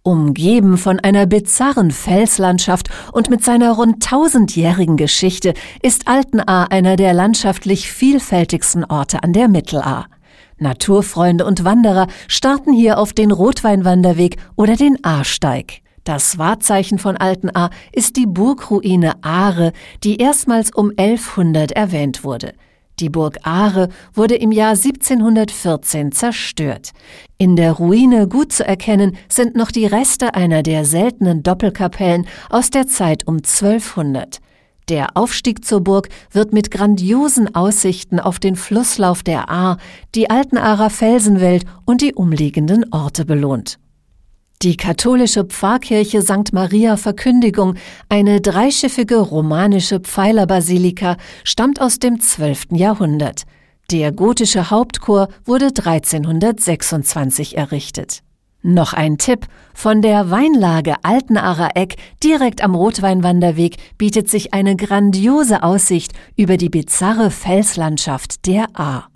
Umgeben von einer bizarren Felslandschaft und mit seiner rund 1000-jährigen Geschichte ist Altenahr einer der landschaftlich vielfältigsten Orte an der Mittelahr. Naturfreunde und Wanderer starten hier auf den Rotweinwanderweg oder den Ahrsteig. Das Wahrzeichen von Altenahr ist die Burgruine Ahre, die erstmals um 1100 erwähnt wurde. Die Burg Ahre wurde im Jahr 1714 zerstört. In der Ruine gut zu erkennen sind noch die Reste einer der seltenen Doppelkapellen aus der Zeit um 1200. Der Aufstieg zur Burg wird mit grandiosen Aussichten auf den Flusslauf der Ahr, die Altenahrer Felsenwelt und die umliegenden Orte belohnt. Die katholische Pfarrkirche St. Maria Verkündigung, eine dreischiffige romanische Pfeilerbasilika, stammt aus dem 12. Jahrhundert. Der gotische Hauptchor wurde 1326 errichtet. Noch ein Tipp: Von der Weinlage Altenahrer Eck direkt am Rotweinwanderweg bietet sich eine grandiose Aussicht über die bizarre Felslandschaft der Ahr.